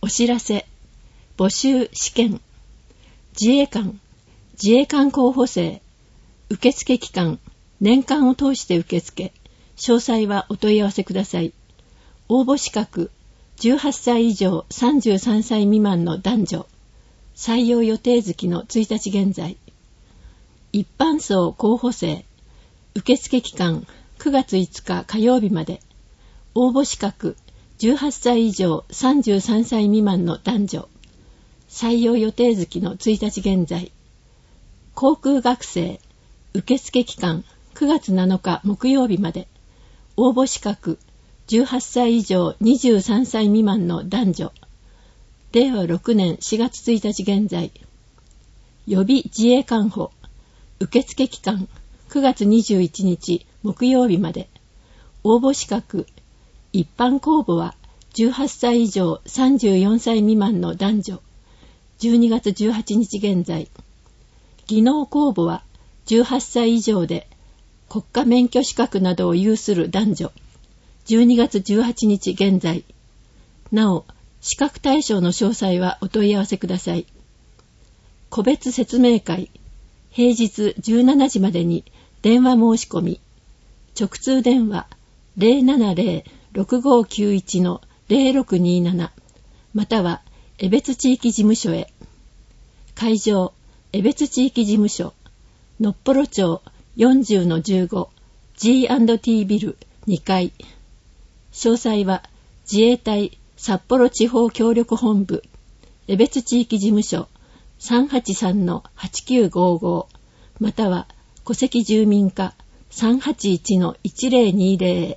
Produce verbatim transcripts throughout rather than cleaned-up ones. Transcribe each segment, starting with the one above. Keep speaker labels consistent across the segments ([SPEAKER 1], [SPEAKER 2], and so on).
[SPEAKER 1] お知らせ、募集試験、自衛官、自衛官候補生、受付期間、年間を通して受付、詳細はお問い合わせください。応募資格、じゅうはっさい以上さんじゅうさんさい未満の男女、採用予定月のついたち現在。一般層候補生、受付期間くがついつか火曜日まで。応募資格、じゅうはっさい以上さんじゅうさんさい未満の男女、採用予定月のついたち現在。航空学生、受付期間くがつなのか木曜日まで。応募資格、じゅうはっさい以上にじゅうさんさい未満の男女、れいわろくねんしがつついたち現在。予備自衛官補、受付期間くがつにじゅういちにち木曜日まで。応募資格、一般公募はじゅうはっさい以上さんじゅうよんさい未満の男女、じゅうにがつじゅうはちにち現在。技能公募はじゅうはっさい以上で国家免許資格などを有する男女、じゅうにがつじゅうはちにち現在。なお、資格対象の詳細はお問い合わせください。個別説明会、平日じゅうしちじまでに電話申し込み、直通電話 ゼロななゼロ ろくごきゅういち のゼロろくになな または江別地域事務所へ。会場、江別地域事務所、のっぽろ町 よんじゅうのじゅうご ジーアンドティー ビルにかい。詳細は自衛隊札幌地方協力本部江別地域事務所 さんはちさんのはちきゅうごご または戸籍住民課 さんはちいちのいちゼロにゼロ へ。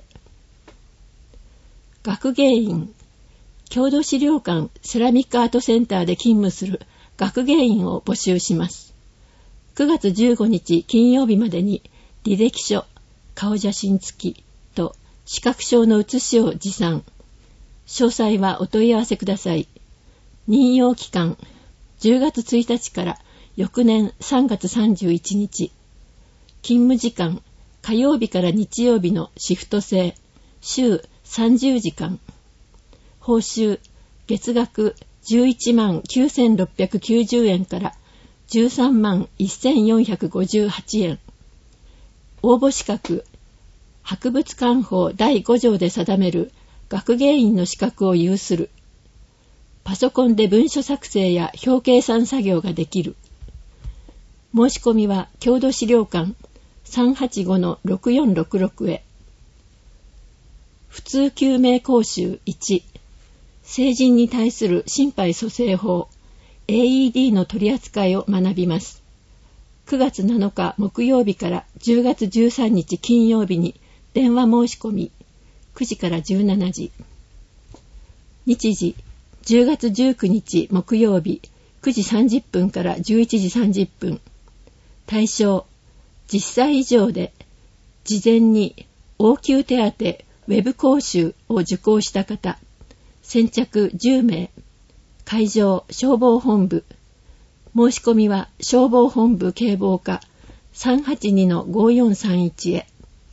[SPEAKER 1] 学芸員、郷土資料館セラミックアートセンターで勤務する学芸員を募集します。くがつじゅうごにち金曜日までに履歴書、顔写真付きと視覚証の写しを持参。詳細はお問い合わせください。任用期間、じゅうがつついたちから翌年さんがつさんじゅういちにち。勤務時間、火曜日から日曜日のシフト制、週さんじゅうじかん。報酬、月額じゅういちまんきゅうせんろっぴゃくきゅうじゅうえんからじゅうさんまんせんよんひゃくごじゅうはちえん。応募資格、博物館法だいごじょうで定める学芸員の資格を有する。パソコンで文書作成や表計算作業ができる。申し込みは郷土資料館 さんはちごのろくよんろくろく へ。普通救命講習いち、成人に対する心肺蘇生法 エーイーディー の取り扱いを学びます。くがつなのか木曜日からじゅうがつじゅうさんにち金曜日に電話申し込み、くじからじゅうしちじ。日時、じゅうがつじゅうくにち木曜日くじさんじゅっぷんからじゅういちじさんじゅっぷん。対象、じゅっさい以上で事前に応急手当ウェブ講習を受講した方、先着じゅうめい。会場、消防本部。申し込みは消防本部警防課 さんはちにのごよんさんいち へ。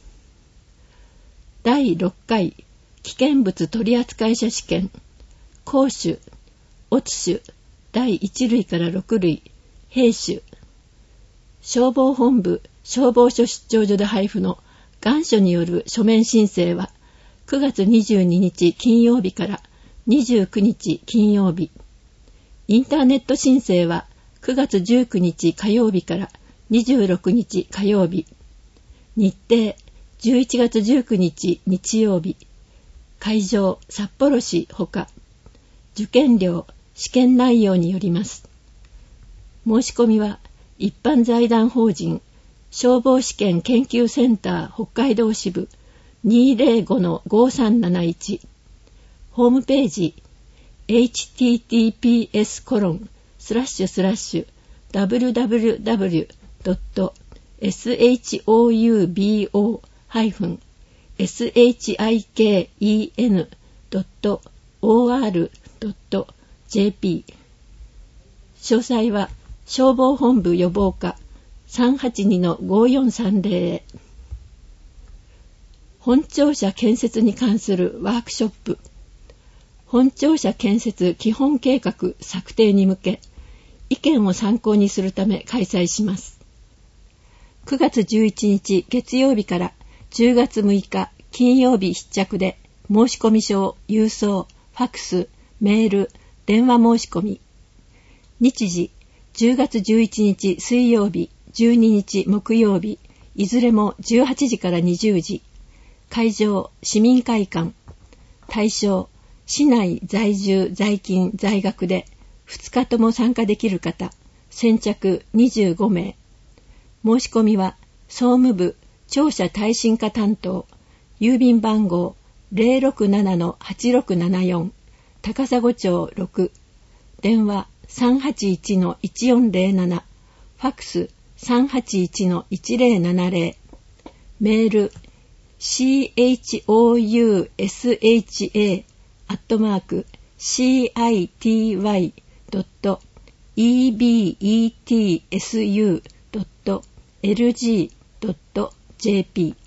[SPEAKER 1] だいろっかい危険物取扱者試験、講習、乙種だいいちるいからろくるい、兵種。消防本部消防署出張所で配布の願書による書面申請はくがつにじゅうににち金曜日からにじゅうくにち金曜日。インターネット申請はくがつじゅうくにち火曜日からにじゅうろくにち火曜日。日程、じゅういちがつじゅうくにち日曜日。会場、札幌市ほか。受験料、試験内容によります。申し込みは一般財団法人消防試験研究センター北海道支部 にーぜろごのごさんなないち。ホームページ エイチティーティーピーエスコロンスラッシュスラッシュダブリュダブリュダブリュドットエスエイチオーユービーオーハイフンエスエイチアイケーイーエヌドットオーアールドットジェーピー。詳細は消防本部予防課 さんはちにのごよんさんぜろ へ。本庁舎建設に関するワークショップ。 本庁舎建設基本計画策定に向け、意見を参考にするため開催します。くがつじゅういちにち月曜日からじゅうがつむいか金曜日必着で、申込書、郵送、ファックス、メール、電話申し込み。日時、じゅうがつじゅういちにち水曜日、じゅうににち木曜日、いずれもじゅうはちじからにじゅうじ。会場、市民会館。対象、市内在住、在勤、在学でふつかとも参加できる方、先着にじゅうごめい。申し込みは、総務部、庁舎耐震化担当、郵便番号 ゼロろくななのはちろくななよん、高砂町ろく、電話 さんはちいちのいちよんゼロなな、ファックス さんはちいちのいちゼロななゼロ、メール シーエイチオーユーエスエイチエー アットマーク シーアイティーワイ ドット イービーイーティーエスユー ドット エルジー ドット ジェーピー。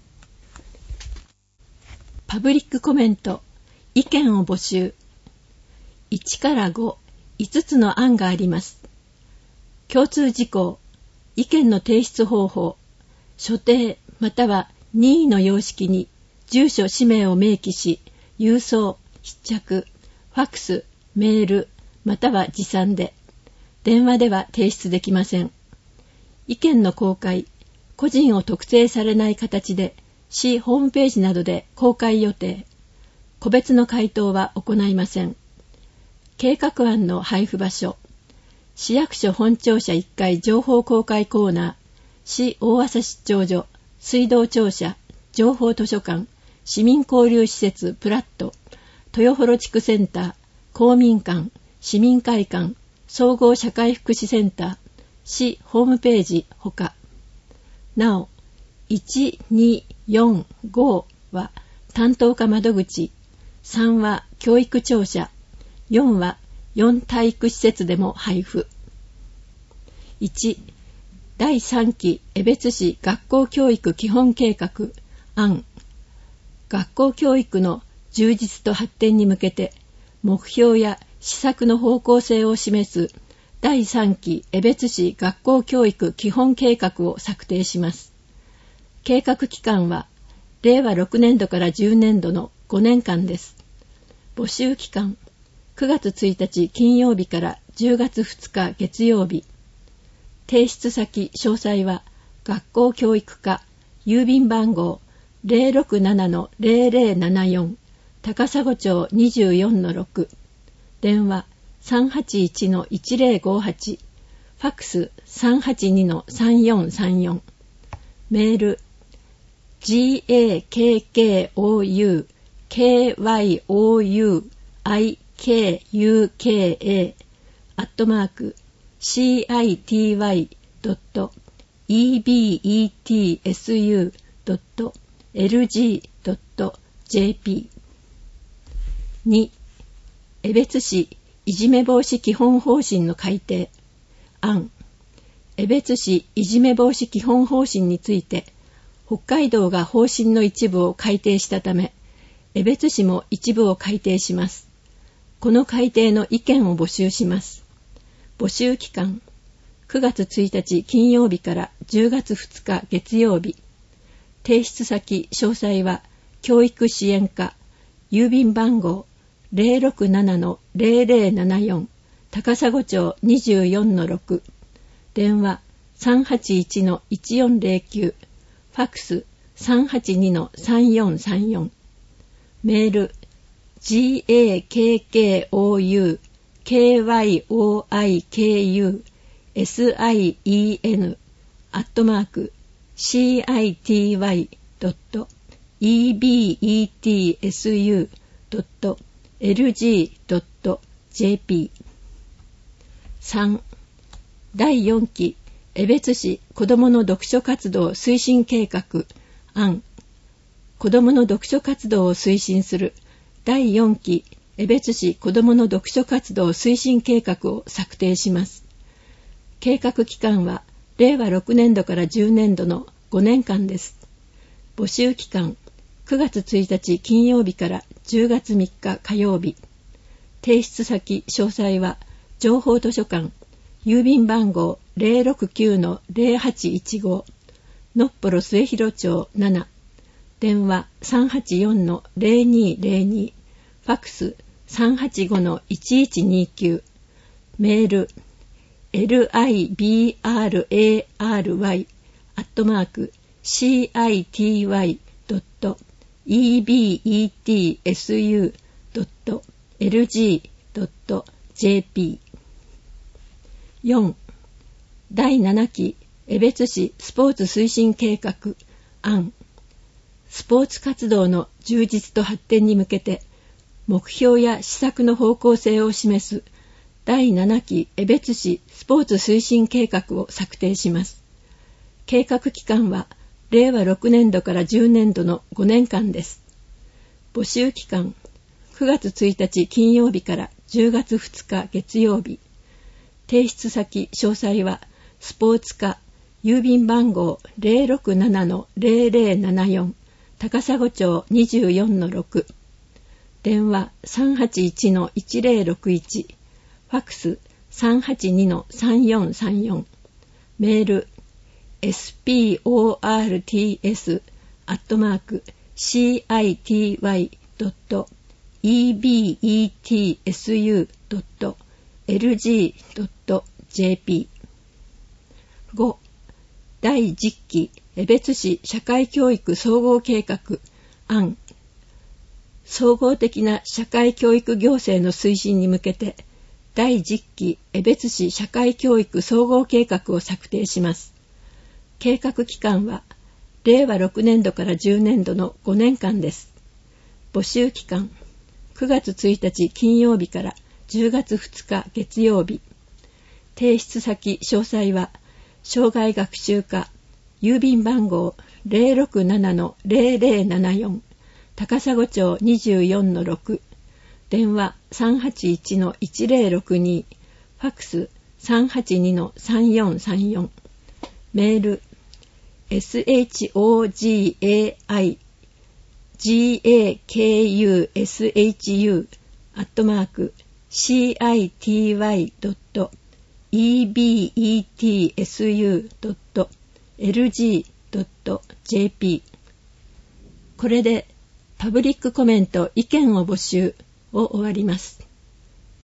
[SPEAKER 1] パブリックコメント、意見を募集。いちからご、いつつの案があります。共通事項、意見の提出方法、所定または任意の様式に住所氏名を明記し、郵送、必着、ファックス、メールまたは持参で、電話では提出できません。意見の公開、個人を特定されない形で市ホームページなどで公開予定。個別の回答は行いません。計画案の配布場所、市役所本庁舎いっかい情報公開コーナー、市大麻出張所、水道庁舎、情報図書館、市民交流施設プラット、豊幌地区センター、公民館、市民会館、総合社会福祉センター、市ホームページほか。なお、いち、に、よん、ごは担当課窓口、さんは教育庁舎、よんはよん体育施設でも配布。いち、だいさんき江別市学校教育基本計画案。学校教育の充実と発展に向けて目標や施策の方向性を示すだいさんき江別市学校教育基本計画を策定します。計画期間はれいわろくねんどからじゅうねんどのごねんかんです。募集期間くがつついたち金曜日からじゅうがつふつか月曜日。提出先詳細は学校教育課郵便番号 ゼロろくななのゼロゼロななよん 高砂町にじゅうよんのろく、電話 さんはちいちのいちゼロごはち、ファックス さんはちにのさんよんさんよん、メール ジーエーケーケーオーユーケーワイオーユーアイケーユーケーエー アットマーク シーアイティーワイ ドット イービーイーティーエスユー ドット エルジー ドット ジェーピー。 に、江別市いじめ防止基本方針の改定案。江別市いじめ防止基本方針について北海道が方針の一部を改定したため、江別市も一部を改定します。この改定の意見を募集します。募集期間くがつついたち金曜日からじゅうがつふつか月曜日。提出先詳細は教育支援課郵便番号 ゼロろくななのゼロゼロななよん 高砂町にじゅうよんのろく、電話 さんはちいちのいちよんゼロきゅう、ファックス さんはちにのさんよんさんよん、メール ジーエーケーケーオーユーケーワイオーアイケーユーエスアイイーエヌ アットマーク シーアイティーワイ ドット イービーイーティーエスユー ドット エルジー ドット ジェーピー。 さん、だいよんき江別市子どもの読書活動推進計画案。子どもの読書活動を推進するだいよんき江別市子どもの読書活動推進計画を策定します。計画期間はれいわろくねんどからじゅうねんどのごねんかんです。募集期間くがつついたち金曜日からじゅうがつみっか火曜日。 提出先詳細は情報図書館郵便番号 ゼロろくきゅうのゼロはちいちご のっぽろ末広町なな、電話 さんはちよんのゼロにゼロに、ファックス さんはちごのいちいちにきゅう、メール エルアイビーアールエーアールワイ アットマーク シーアイティーワイ ドット イービーイーティーエスユー ドット エルジー ドット ジェーピー。 よん. だいななき江別市スポーツ推進計画案、スポーツ活動の充実と発展に向けて目標や施策の方向性を示すだいななき江別市スポーツ推進計画を策定します。計画期間はれいわろくねんどからじゅうねんどのごねんかんです。募集期間くがつついたち金曜日からじゅうがつふつか月曜日。提出先詳細はスポーツ課郵便番号 ゼロろくななのゼロゼロななよん 高砂町 にじゅうよんのろく、電話 さんはちいちのいちゼロろくいち、ファックス さんはちにのさんよんさんよん、メール エスピーオーアールティーエス アットマーク シーアイティーワイ ドット イービーイーティーエスユー ドット エルジー ドット ジェーピー。 ご. 第じゅっき江別市社会教育総合計画案、総合的な社会教育行政の推進に向けて第じゅっき江別市社会教育総合計画を策定します。計画期間はれいわろくねんどからじゅうねんどのごねんかんです。募集期間くがつついたち金曜日からじゅうがつふつか月曜日。提出先詳細は障害学習課郵便番号 ゼロろくななのゼロゼロななよん 高砂町 にじゅうよんのろく、電話 さんはちいちのいちゼロろくに、ファックス さんはちにのさんよんさんよん、メール エスエイチオージーエーアイジーエーケーユーエスエイチユー アットマーク シーアイティーワイ ドット イービーイーティーエスユー ドット エルジー ドット ジェーピー。 これでパブリックコメント意見を募集を終わります。